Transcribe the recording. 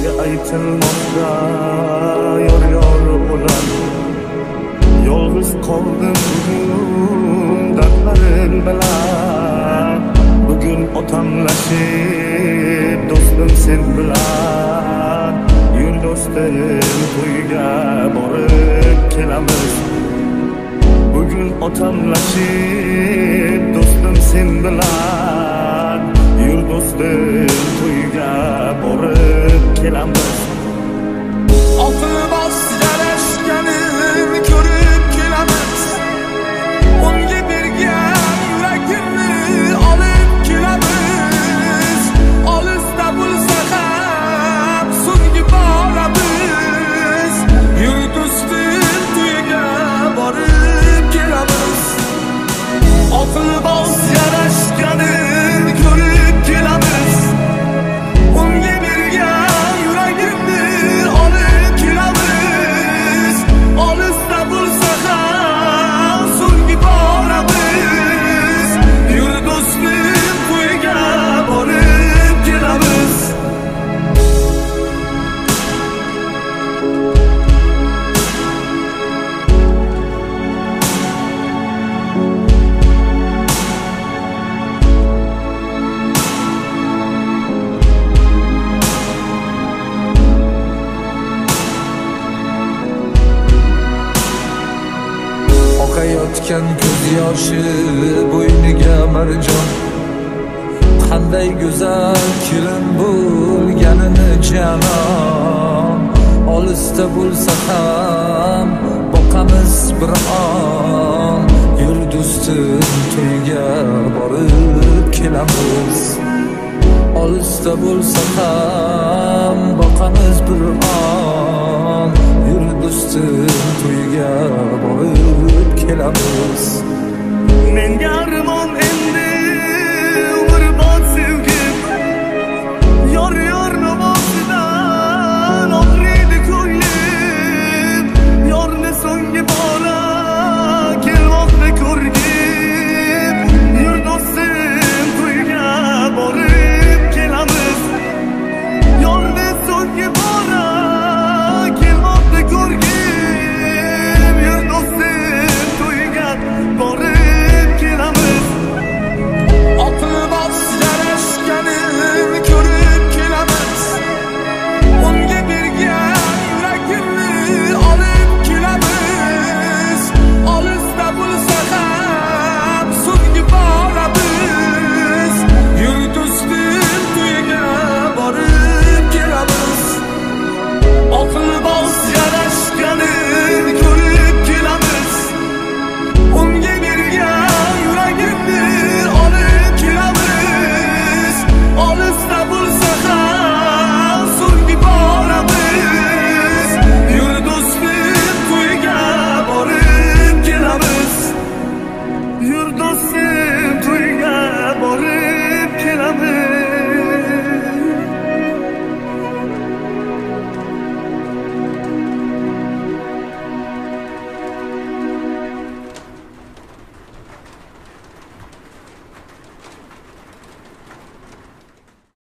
senga aytilmoqda yor olan. Yolg'iz qoldim bugun dardlarim bilan. Bugun otamlashib do'stim sen bilan. Yur do'stim to'yga borib kelamiz. Bugun otamlashib do'stim sen bilan. Yur do'stim to'yga borib kelamiz. Oqilmas yarashganin ko'rib kelamiz. Unga bergan yuragimni olib kelamiz. Olisda bo'lsa ham so'nggi boramiz. Yur do'stim to'yga borib kelamiz. Oqilmas yarashganin ko'rib kelamiz. Unga bergan yuragimni olib kelamiz. Olisda bo'lsa ham so'nggi boramiz. Yur do'stim to'yga borib kelamiz. Oqayotgan ko'z yoshi bo'yniga marjon. Qanday go'zal kelin bo'lganini janon. Olisda bo'lsa ham boqamiz bir on. Yur do'stim to'yga borib kelamiz. Olisda bo'lsa ham boqamiz bir on. Yur do'stim to'yga borib kelamiz. Menga armon